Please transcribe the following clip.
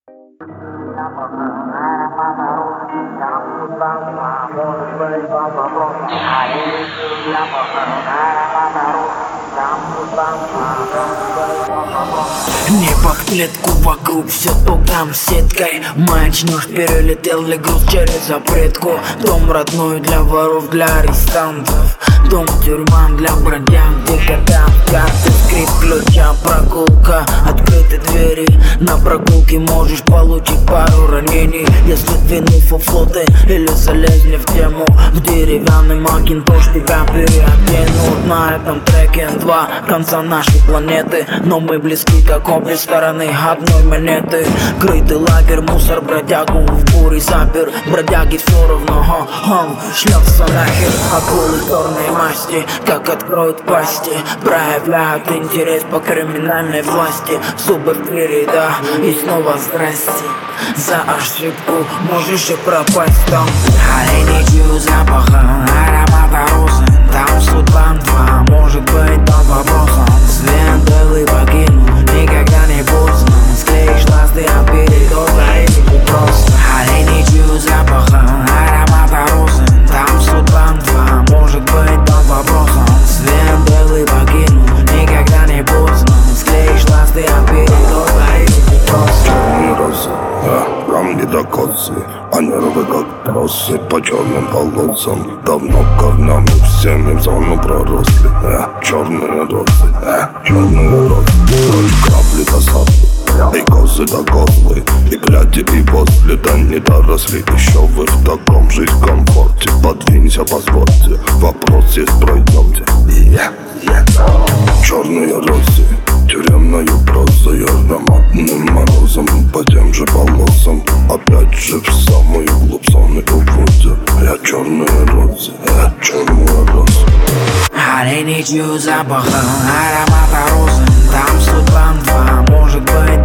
Не под клетку, вокруг все там сеткой. Маячнешь, перелетел ли груз через запретку. Дом родной для воров, для арестантов. Дом тюрьма для бродяг, где кота, карты, скрип ключа, прогулка, открыты двери. На прогулке можешь получить пару ранений, если двинув у флоты или залезли в тему. В деревянный макинтош тебя переоденут. На этом треке два конца нашей планеты, но мы близки как обе стороны одной монеты. Крытый лагерь, мусор, бродягу в буре запер. Бродяги все равно, шлется нахер. Акулы черной масти, как откроют пасти, проявляют интерес по криминальной власти. Зубы в двери, да, и снова здрасте. За ошибку можешь и пропасть там. Олени чуют запаха, аромата розы. Там судьба два, может быть под вопросом. Свет был и покинул, никогда не поздно. Склеишь ласты, а перейдет времени просто. Олени чуют запаха, аромата розы. Там судьба два, может быть под вопросом. Свет был и покинул, никогда не поздно. Склеишь ласты, а перейдет времени просто. Розы, там недокосы, а нервы как тросы по черным полосам. Давно корнями всеми в зону проросли. Черные розы, черные розы. Роль крапли до сапли, и козы до козлы. И пряди, и после, да не доросли. Еще вы в таком же комфорте. Подвинься, позвольте, вопрос есть, пройдемте. Черные розы, тюремною прозой, ароматным морозом по тем же полосам. Опять же в самую глубь зоны уводят. Я черные розы, я черные розы. Олени чуют запаха, аромата розы. Там судьба два, может быть